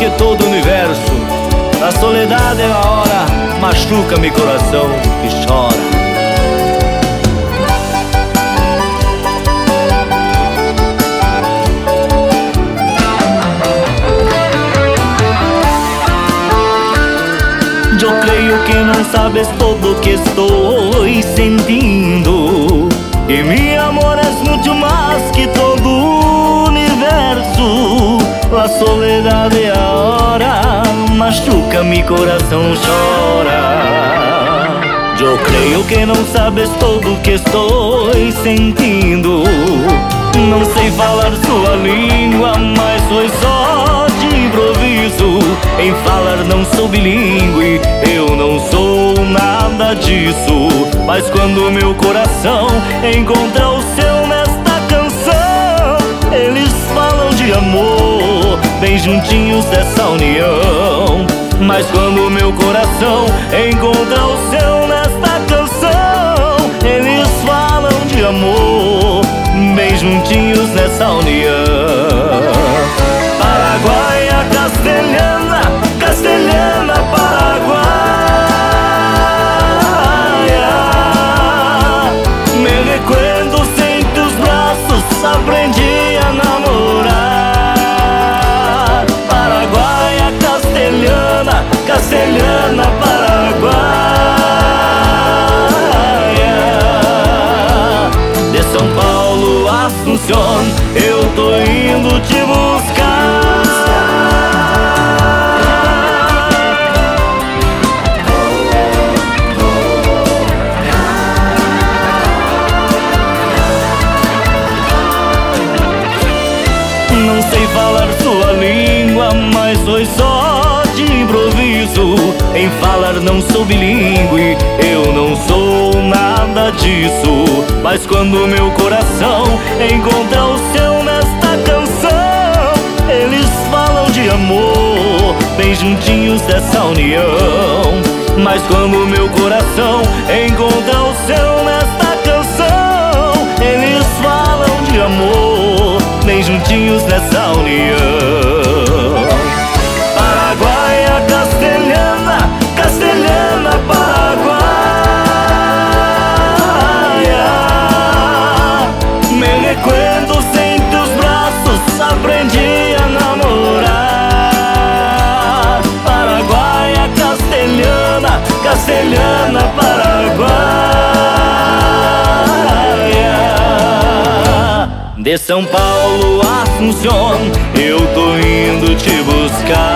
de todo o universo. A soledade é a hora, machuca meu coração e chora. Eu creio que não sabes todo o que estou sentindo, que mi amor é muito mais que todo o universo. A soledade é a hora, machuca mi coração, chora. Eu creio que não sabes todo o que estou sentindo. Não sei falar sua língua, mas sou só de improviso. Em falar não sou bilíngue, eu não sou nada disso. Mas quando meu coração encontra o seu nesta canção, eles falam de amor, bem juntinhos dessa união. Mas quando meu coração encontra o seu nesta canção, eles falam de amor, bem juntinhos nessa união. Paraguaia, castelhana, castelhana, paraguaia. Me recuerdo sem tus braços, aprendi a namorar. Paraguaia, castelhana, castelhana, paraguaia. De São Paulo a Asunción, eu tô indo te buscar. Não sei falar sua língua, mas sou só de improviso. Em falar não sou bilíngue, eu não sou nada disso. Mas quando meu coração encontra o seu nesta canção, eles falam de amor, bem juntinhos dessa união. Mas quando meu coração encontra o seu nesta canção, eles falam de amor, bem juntinhos nessa união. Paraguaia, castelhana, castelhana, paraguaia. Me recuerdo sem tus braços, aprendi a namorar. Paraguaia, castelhana, castelhana, paraguaia. De São Paulo a Asunción, eu tô indo te buscar.